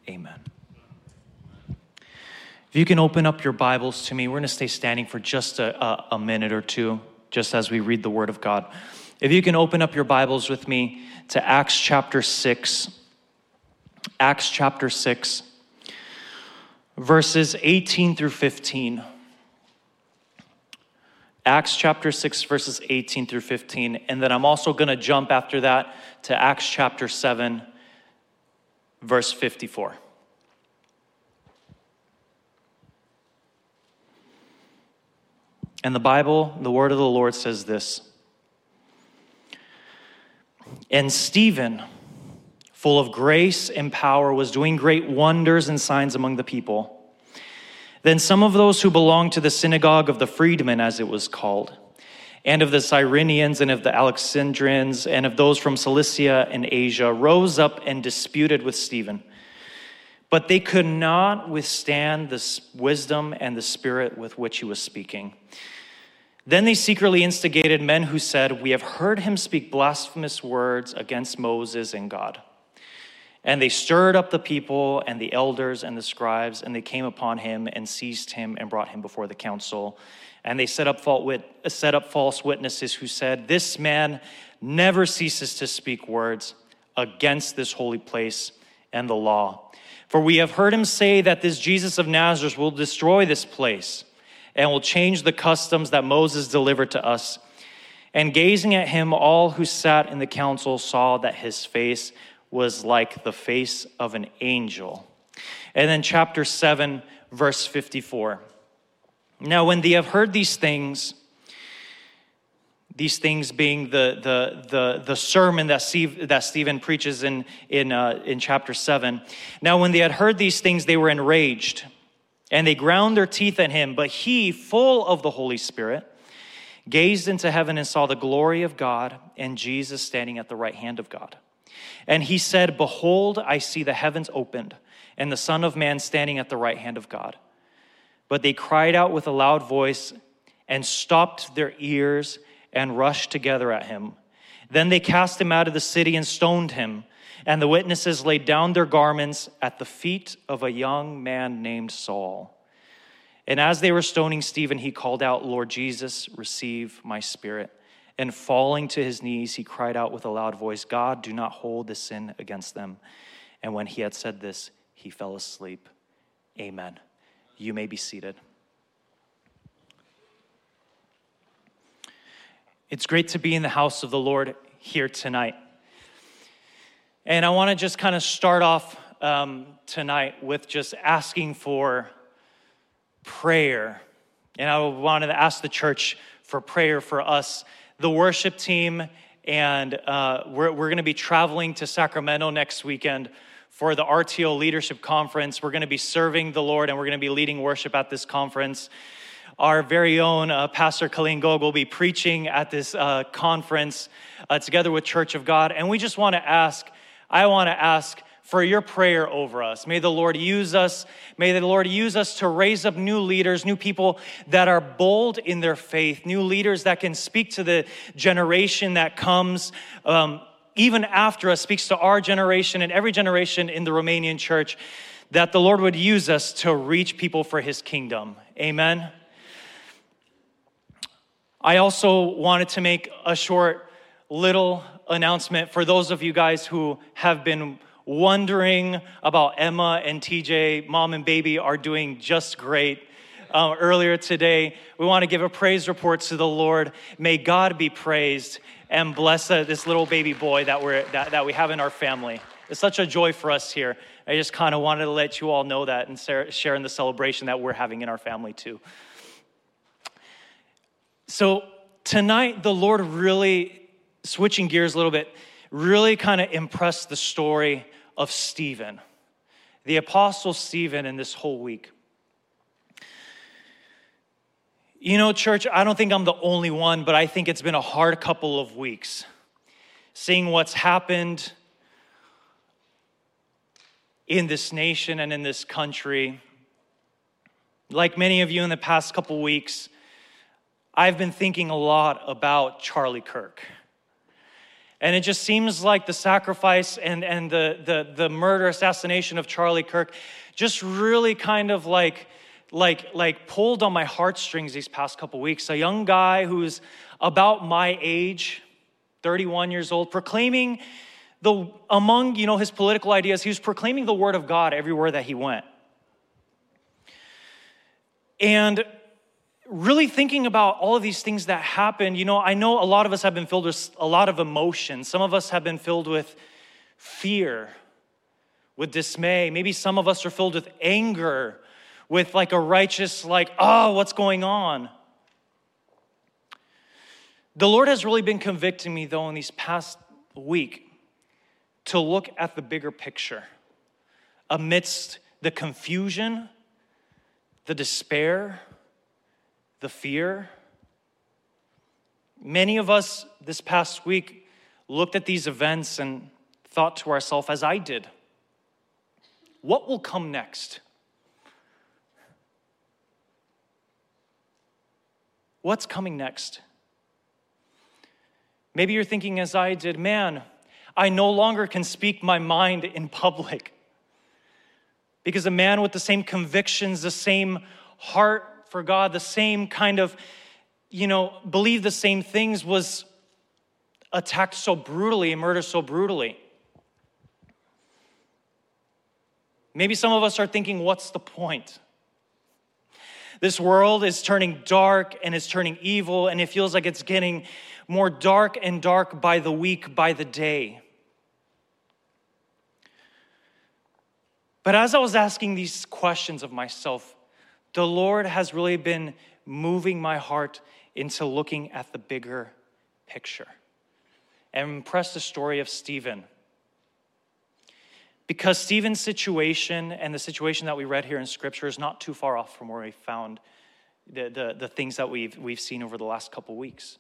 Amen. If you can open up your Bibles to me, we're going to stay standing for just a minute or two, just as we read the Word of God. If you can open up your Bibles with me to Acts chapter 6. Acts chapter 6, verses 18 through 15. Acts chapter 6, verses 18 through 15. And then I'm also going to jump after that to Acts chapter 7, verse 54. And the Bible, the word of the Lord says this. And Stephen, full of grace and power, was doing great wonders and signs among the people. Then some of those who belonged to the synagogue of the freedmen, as it was called, and of the Cyrenians and of the Alexandrians and of those from Cilicia and Asia, rose up and disputed with Stephen. But they could not withstand the wisdom and the spirit with which he was speaking. Then they secretly instigated men who said, "We have heard him speak blasphemous words against Moses and God." And they stirred up the people and the elders and the scribes, and they came upon him and seized him and brought him before the council. And they set up false witnesses who said, "This man never ceases to speak words against this holy place and the law. For we have heard him say that this Jesus of Nazareth will destroy this place and will change the customs that Moses delivered to us." And gazing at him, all who sat in the council saw that his face was like the face of an angel. And then chapter 7, verse 54. Now when they have heard these things being the sermon that Stephen preaches in chapter 7. Now when they had heard these things, they were enraged, and they ground their teeth at him. But he, full of the Holy Spirit, gazed into heaven and saw the glory of God and Jesus standing at the right hand of God. And he said, "Behold, I see the heavens opened, and the Son of Man standing at the right hand of God." But they cried out with a loud voice and stopped their ears and rushed together at him. Then they cast him out of the city and stoned him. And the witnesses laid down their garments at the feet of a young man named Saul. And as they were stoning Stephen, he called out, "Lord Jesus, receive my spirit." And falling to his knees, he cried out with a loud voice, "God, do not hold this sin against them." And when he had said this, he fell asleep. Amen. You may be seated. It's great to be in the house of the Lord here tonight. And I want to just kind of start off tonight with just asking for prayer. And I wanted to ask the church for prayer for us, the worship team, and we're going to be traveling to Sacramento next weekend for the RTO Leadership Conference. We're going to be serving the Lord, and we're going to be leading worship at this conference. Our very own Pastor Colleen Gog will be preaching at this conference together with Church of God. And we just want to ask, I want to ask for your prayer over us. May the Lord use us. May the Lord use us to raise up new leaders, new people that are bold in their faith, new leaders that can speak to the generation that comes even after us, speaks to our generation and every generation in the Romanian church, that the Lord would use us to reach people for his kingdom. Amen. I also wanted to make a short little announcement for those of you guys who have been wondering about Emma and TJ. Mom and baby are doing just great. Earlier today, we want to give a praise report to the Lord. May God be praised and bless this little baby boy that we have in our family. It's such a joy for us here. I just kind of wanted to let you all know that and share in the celebration that we're having in our family too. So tonight, the Lord really, switching gears a little bit, really kind of impressed the story of Stephen, the Apostle Stephen, in this whole week. You know, church, I don't think I'm the only one, but I think it's been a hard couple of weeks seeing what's happened in this nation and in this country. Like many of you in the past couple weeks, I've been thinking a lot about Charlie Kirk. And it just seems like the sacrifice and the murder, assassination of Charlie Kirk just really kind of like pulled on my heartstrings these past couple weeks. A young guy who's about my age, 31 years old, proclaiming among his political ideas, he was proclaiming the word of God everywhere that he went. And really thinking about all of these things that happened, I know a lot of us have been filled with a lot of emotion. Some of us have been filled with fear, with dismay. Maybe some of us are filled with anger, with like a righteous, what's going on? The Lord has really been convicting me, though, in these past week to look at the bigger picture amidst the confusion, the despair, the fear. Many of us this past week looked at these events and thought to ourselves, as I did, what will come next? What's coming next? Maybe you're thinking as I did, man, I no longer can speak my mind in public because a man with the same convictions, the same heart for God, the same kind of, believe the same things was attacked so brutally and murdered so brutally. Maybe some of us are thinking, what's the point? This world is turning dark and it's turning evil, and it feels like it's getting more dark and dark by the week, by the day. But as I was asking these questions of myself, the Lord has really been moving my heart into looking at the bigger picture. And I'm impressed the story of Stephen. Because Stephen's situation and the situation that we read here in Scripture is not too far off from where we found the things that we've seen over the last couple weeks.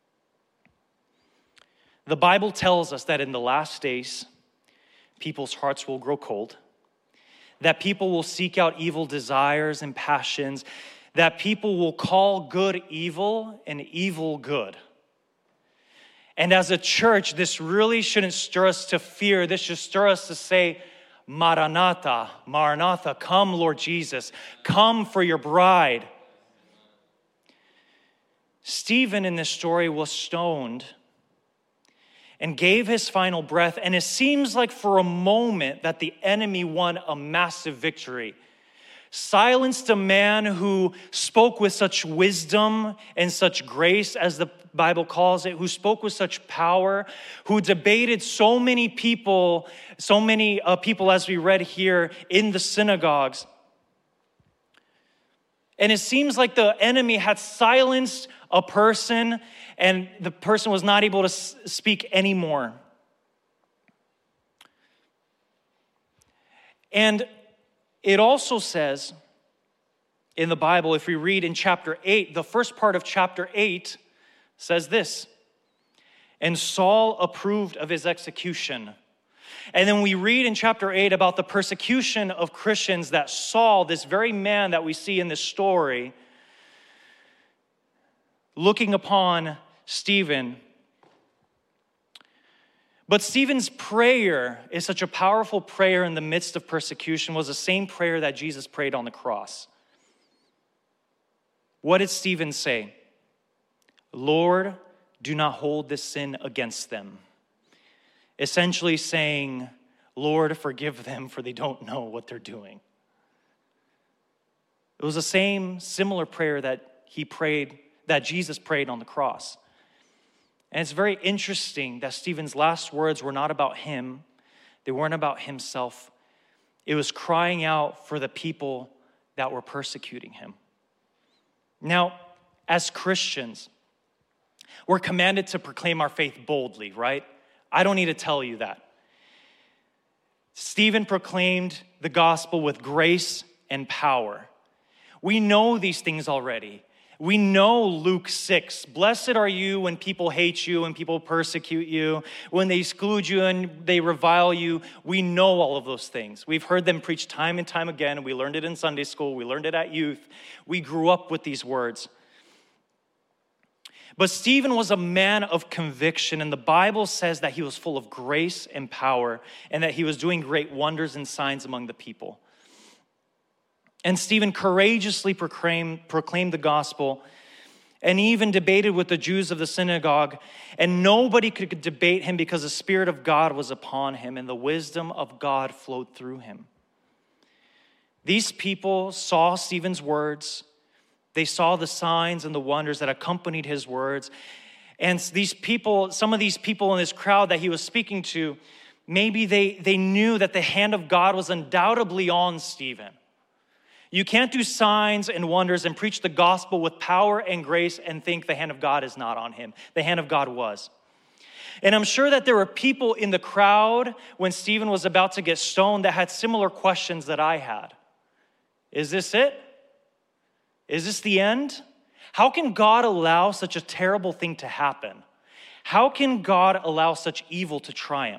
The Bible tells us that in the last days, people's hearts will grow cold, that people will seek out evil desires and passions, that people will call good evil and evil good. And as a church, this really shouldn't stir us to fear. This should stir us to say, Maranatha, Maranatha, come, Lord Jesus, come for your bride. Stephen in this story was stoned and gave his final breath, and it seems like for a moment that the enemy won a massive victory. Silenced a man who spoke with such wisdom and such grace, as the Bible calls it, who spoke with such power, who debated so many people as we read here in the synagogues. And it seems like the enemy had silenced a person and the person was not able to speak anymore. And it also says in the Bible, if we read in chapter 8, the first part of chapter 8 says this, and Saul approved of his execution. And then we read in chapter 8 about the persecution of Christians that Saul, this very man that we see in this story, looking upon Stephen. But Stephen's prayer is such a powerful prayer in the midst of persecution, was the same prayer that Jesus prayed on the cross. What did Stephen say? Lord, do not hold this sin against them. Essentially saying, Lord, forgive them, for they don't know what they're doing. It was the same similar prayer that Jesus prayed on the cross. And it's very interesting that Stephen's last words were not about him. They weren't about himself. It was crying out for the people that were persecuting him. Now, as Christians, we're commanded to proclaim our faith boldly, right? I don't need to tell you that. Stephen proclaimed the gospel with grace and power. We know these things already. We know Luke 6, blessed are you when people hate you and people persecute you, when they exclude you and they revile you. We know all of those things. We've heard them preached time and time again. We learned it in Sunday school. We learned it at youth. We grew up with these words. But Stephen was a man of conviction, and the Bible says that he was full of grace and power, and that he was doing great wonders and signs among the people. And Stephen courageously proclaimed the gospel, and he even debated with the Jews of the synagogue, and nobody could debate him because the Spirit of God was upon him, and the wisdom of God flowed through him. These people saw Stephen's words. They saw the signs and the wonders that accompanied his words. And some of these people in this crowd that he was speaking to, maybe they knew that the hand of God was undoubtedly on Stephen. You can't do signs and wonders and preach the gospel with power and grace and think the hand of God is not on him. The hand of God was. And I'm sure that there were people in the crowd when Stephen was about to get stoned that had similar questions that I had. Is this it? Is this the end? How can God allow such a terrible thing to happen? How can God allow such evil to triumph?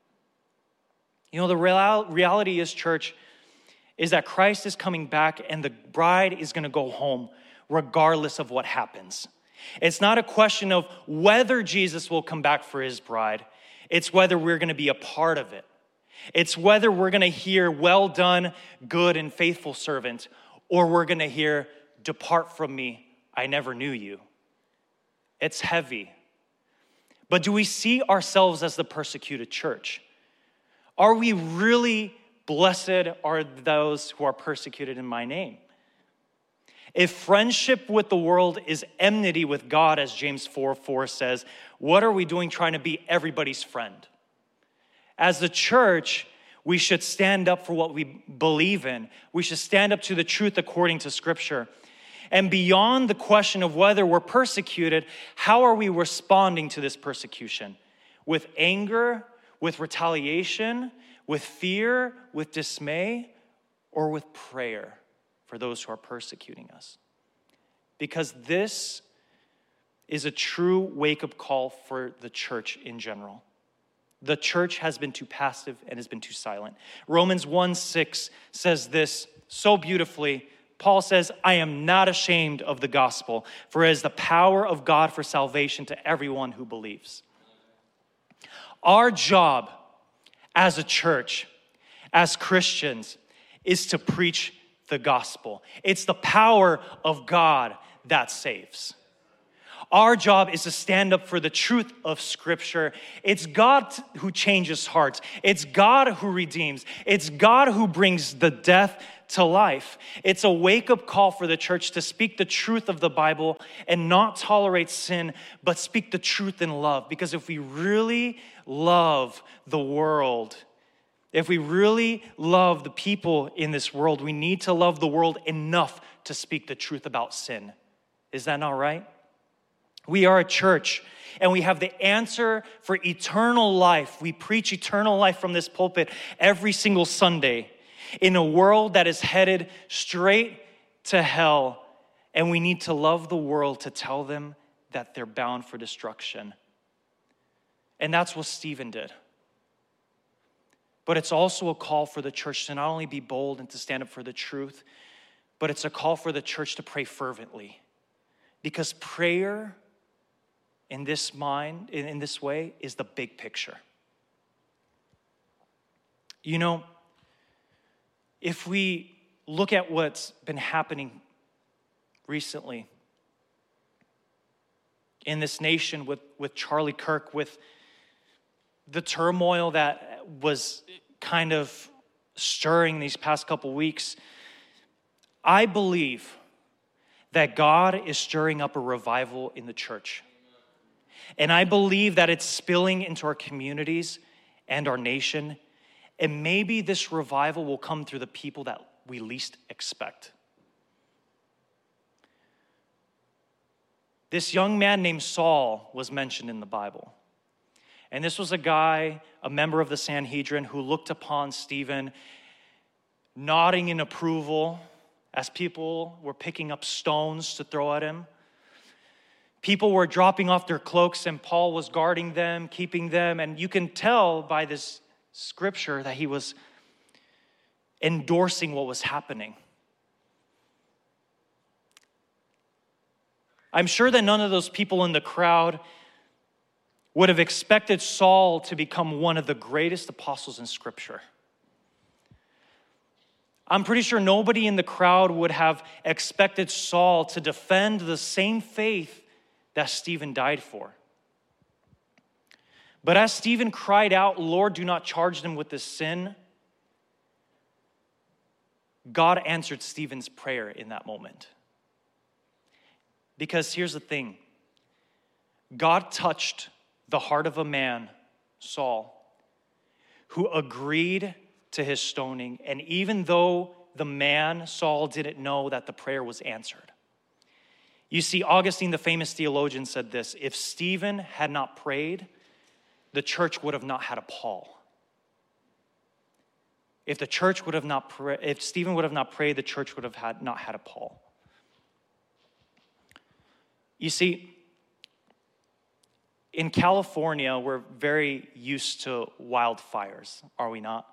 You know, the reality is, church, is that Christ is coming back and the bride is going to go home regardless of what happens. It's not a question of whether Jesus will come back for his bride. It's whether we're going to be a part of it. It's whether we're going to hear, "Well done, good and faithful servant," or we're going to hear, "Depart from me, I never knew you." It's heavy. But do we see ourselves as the persecuted church? Are we really blessed are those who are persecuted in my name? If friendship with the world is enmity with God, as James 4:4 says, what are we doing trying to be everybody's friend? As the church, we should stand up for what we believe in. We should stand up to the truth according to Scripture. And beyond the question of whether we're persecuted, how are we responding to this persecution? With anger, with retaliation, with fear, with dismay, or with prayer for those who are persecuting us? Because this is a true wake-up call for the church in general. The church has been too passive and has been too silent. Romans 1:6 says this so beautifully. Paul says, "I am not ashamed of the gospel, for it is the power of God for salvation to everyone who believes." Our job as a church, as Christians, is to preach the gospel. It's the power of God that saves. Our job is to stand up for the truth of Scripture. It's God who changes hearts. It's God who redeems. It's God who brings the death to life. It's a wake-up call for the church to speak the truth of the Bible and not tolerate sin, but speak the truth in love. Because if we really love the world, if we really love the people in this world, we need to love the world enough to speak the truth about sin. Is that not right? We are a church, and we have the answer for eternal life. We preach eternal life from this pulpit every single Sunday in a world that is headed straight to hell, and we need to love the world to tell them that they're bound for destruction. And that's what Stephen did. But it's also a call for the church to not only be bold and to stand up for the truth, but it's a call for the church to pray fervently. Because prayer in this way is the big picture. You know, if we look at what's been happening recently in this nation with Charlie Kirk, with the turmoil that was kind of stirring these past couple weeks, I believe that God is stirring up a revival in the church. And I believe that it's spilling into our communities and our nation. And maybe this revival will come through the people that we least expect. This young man named Saul was mentioned in the Bible. And this was a guy, a member of the Sanhedrin, who looked upon Stephen, nodding in approval as people were picking up stones to throw at him. People were dropping off their cloaks, and Paul was guarding them, keeping them. And you can tell by this scripture that he was endorsing what was happening. I'm sure that none of those people in the crowd would have expected Saul to become one of the greatest apostles in Scripture. I'm pretty sure nobody in the crowd would have expected Saul to defend the same faith that Stephen died for. But as Stephen cried out, "Lord, do not charge them with this sin," God answered Stephen's prayer in that moment. Because here's the thing. God touched the heart of a man, Saul, who agreed to his stoning. And even though the man, Saul, didn't know that the prayer was answered. You see, Augustine, the famous theologian, said this: if Stephen had not prayed, the church would have not had a Paul. If Stephen would have not prayed, the church would have not had a Paul. You see, in California, we're very used to wildfires, are we not?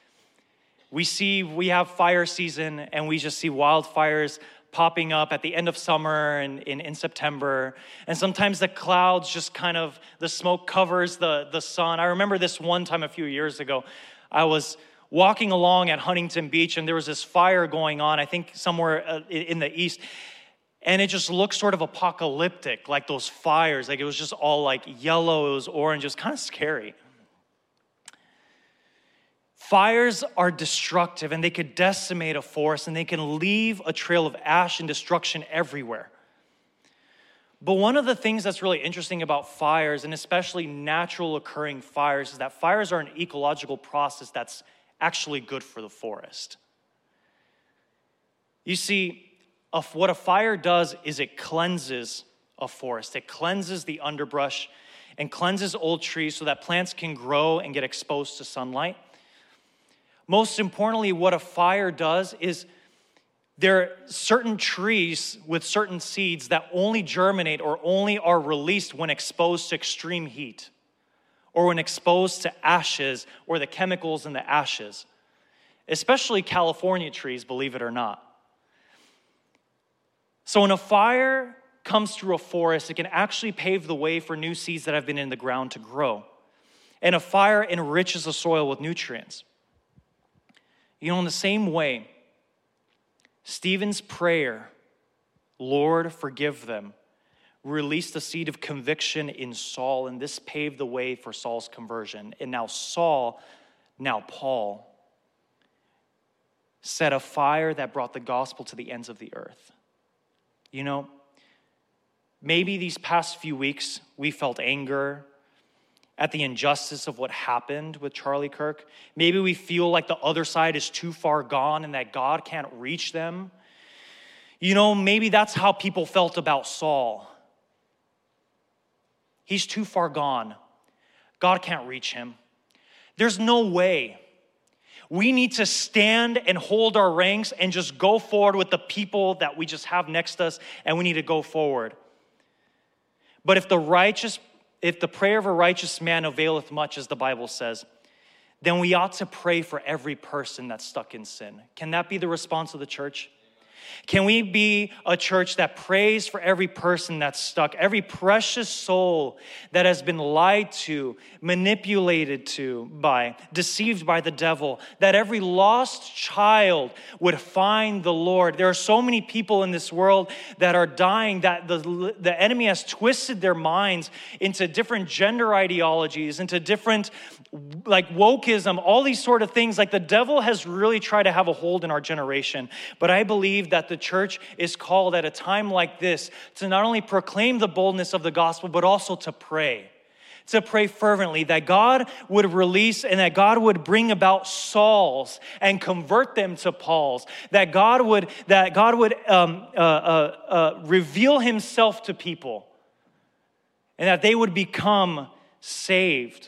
We have fire season, and we just see wildfires popping up at the end of summer and in September. And sometimes the clouds just kind of, the smoke covers the sun. I remember this one time a few years ago. I was walking along at Huntington Beach, and there was this fire going on, I think somewhere in the east. And it just looked sort of apocalyptic, like those fires. Like it was just all like yellow, it was orange, it was kind of scary. Fires are destructive, and they could decimate a forest, and they can leave a trail of ash and destruction everywhere. But one of the things that's really interesting about fires, and especially natural occurring fires, is that fires are an ecological process that's actually good for the forest. You see, what a fire does is it cleanses a forest. It cleanses the underbrush and cleanses old trees so that plants can grow and get exposed to sunlight. Most importantly, what a fire does is there are certain trees with certain seeds that only germinate or only are released when exposed to extreme heat or when exposed to ashes or the chemicals in the ashes, especially California trees, believe it or not. So when a fire comes through a forest, it can actually pave the way for new seeds that have been in the ground to grow. And a fire enriches the soil with nutrients. You know, in the same way, Stephen's prayer, "Lord, forgive them," released a seed of conviction in Saul, and this paved the way for Saul's conversion. And now Saul, now Paul, set a fire that brought the gospel to the ends of the earth. You know, maybe these past few weeks we felt anger at the injustice of what happened with Charlie Kirk. Maybe we feel like the other side is too far gone and that God can't reach them. You know, maybe that's how people felt about Saul. He's too far gone. God can't reach him. There's no way. We need to stand and hold our ranks and just go forward with the people that we just have next to us, and we need to go forward. But if the prayer of a righteous man availeth much, as the Bible says, then we ought to pray for every person that's stuck in sin. Can that be the response of the church? Can we be a church that prays for every person that's stuck, every precious soul that has been lied to, manipulated to by, deceived by the devil, that every lost child would find the Lord? There are so many people in this world that are dying, that the enemy has twisted their minds into different gender ideologies, into different like wokeism, all these sort of things. Like the devil has really tried to have a hold in our generation. But I believe that the church is called at a time like this to not only proclaim the boldness of the gospel, but also to pray fervently, that God would release and that God would bring about Sauls and convert them to Pauls, that God would reveal himself to people and that they would become saved.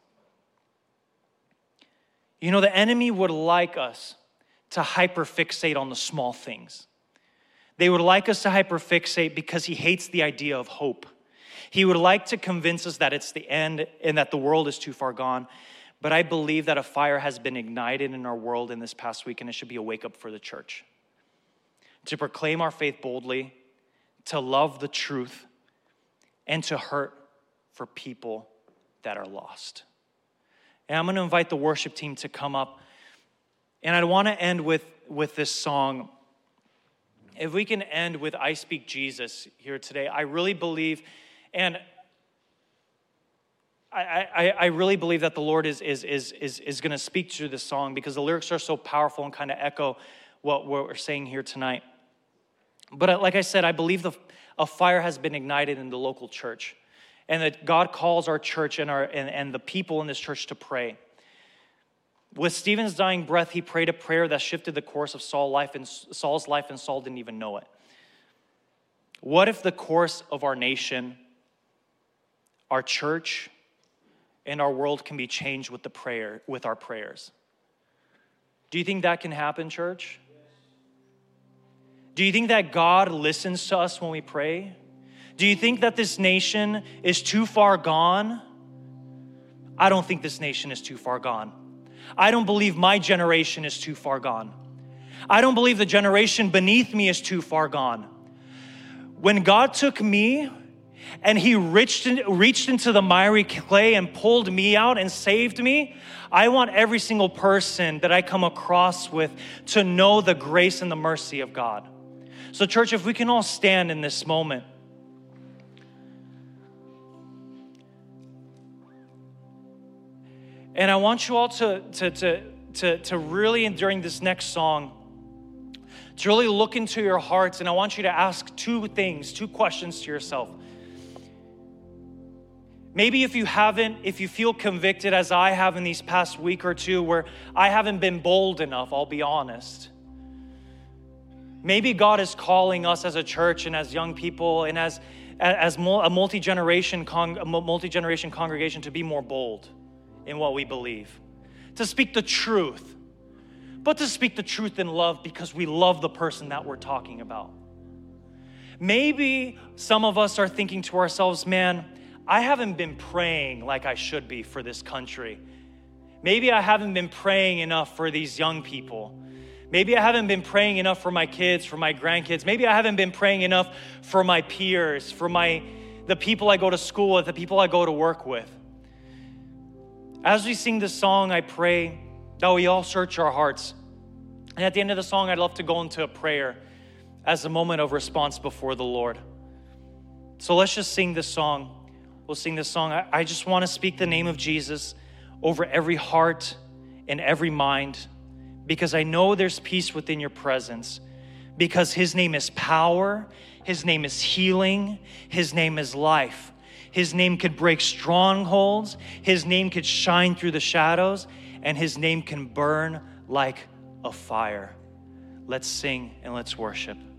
You know, the enemy would like us to hyperfixate on the small things. They would like us to hyperfixate because he hates the idea of hope. He would like to convince us that it's the end and that the world is too far gone. But I believe that a fire has been ignited in our world in this past week, and it should be a wake-up for the church. To proclaim our faith boldly, to love the truth, and to hurt for people that are lost. And I'm going to invite the worship team to come up. And I want to end with this song. If we can end with I Speak Jesus here today, I really believe, and I really believe that the Lord is going to speak through this song because the lyrics are so powerful and kind of echo what we're saying here tonight. But like I said, I believe a fire has been ignited in the local church, and that God calls our church and the people in this church to pray. With Stephen's dying breath, he prayed a prayer that shifted the course of Saul's life, and Saul didn't even know it. What if the course of our nation, our church, and our world can be changed with our prayers? Do you think that can happen, church? Do you think that God listens to us when we pray? Do you think that this nation is too far gone? I don't think this nation is too far gone. I don't believe my generation is too far gone. I don't believe the generation beneath me is too far gone. When God took me and he reached into the miry clay and pulled me out and saved me, I want every single person that I come across with to know the grace and the mercy of God. So church, if we can all stand in this moment. And I want you all to really, during this next song, to really look into your hearts, and I want you to ask two questions to yourself. Maybe if you feel convicted as I have in these past week or two, where I haven't been bold enough, I'll be honest. Maybe God is calling us as a church and as young people and as a multi-generation congregation to be more bold in what we believe, to speak the truth, but to speak the truth in love because we love the person that we're talking about. Maybe some of us are thinking to ourselves, man, I haven't been praying like I should be for this country. Maybe I haven't been praying enough for these young people. Maybe I haven't been praying enough for my kids, for my grandkids. Maybe I haven't been praying enough for my peers, for the people I go to school with, the people I go to work with. As we sing this song, I pray that we all search our hearts. And at the end of the song, I'd love to go into a prayer as a moment of response before the Lord. So let's just sing this song. We'll sing this song. I just want to speak the name of Jesus over every heart and every mind, because I know there's peace within your presence, because his name is power, his name is healing, his name is life. His name could break strongholds, his name could shine through the shadows, and his name can burn like a fire. Let's sing and let's worship.